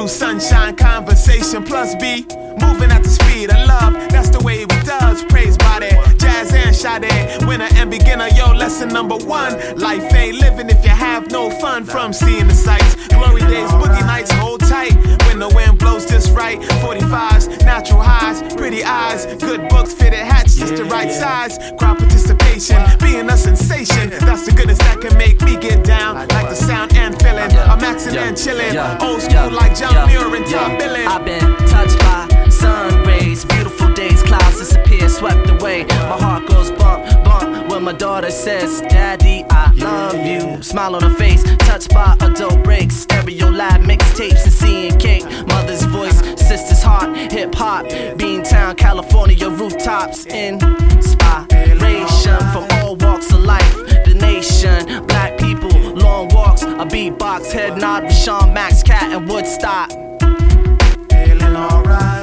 sunshine, conversation plus B. Moving at the speed of love, that's the way we does. Praise body, jazz and Sade. Winner and beginner, yo, lesson number one. Life ain't living if you have no fun. From seeing the sights, glory days, boogie nights, hold tight. When the wind blows just right, 45s, natural highs, pretty eyes, good books, fitted hats, just the right size. Crowd participation, being a sensation. That's the goodness that can make me get down. Like the sound and feeling, I'm maxing and chilling. Old school like John Muir and Tom Billing. I've been touched by sun rays, beautiful days, clouds disappear, swept away. My heart goes bump, bump when my daughter says, Daddy, I love you. Smile on her face, touched by adult breaks, stereo lab mixtapes and seeing cake. Mother's voice, sister's heart, hip hop, Beantown, California, rooftops, inspiration from all walks of life. The nation, black people, long walks, a beatbox, head nod with Sean Max, Cat, and Woodstock. Feeling alright.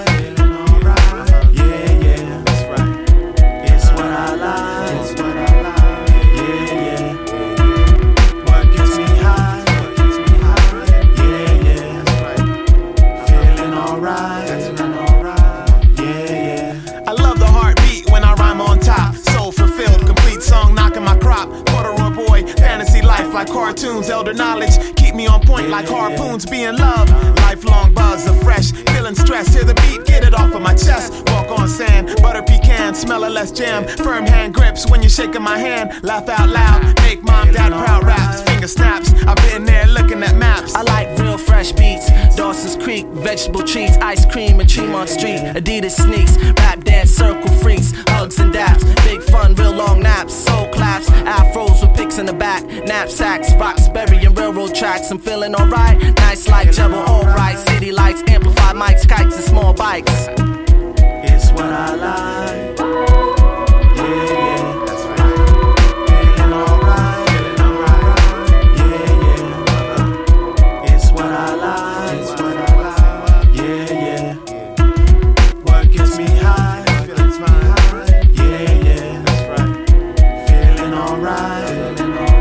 Like cartoons, elder knowledge, keep me on point like harpoons, be in love. Lifelong buzz of fresh, feeling stress, hear the beat, get it off of my chest. Walk on sand, butter pecan, smell a less jam. Firm hand grips when you're shaking my hand. Laugh out loud, make mom, dad proud raps. Finger snaps, I've been there looking at maps. I like real fresh beats, Dawson's Creek, vegetable treats, ice cream and Tremont Street. Adidas sneaks, rap dance, circle freaks, hugs and daps. Big fun, real long naps, soul claps, afros with pics in the back, knapsacks, Roxbury and railroad tracks. I'm feeling alright, nice like Jebel, alright. City lights, amplified mics, kites and small bikes. It's what I like. That's right. Feeling alright, It's what I like, What gets me high, feeling smile. That's right. Feeling alright.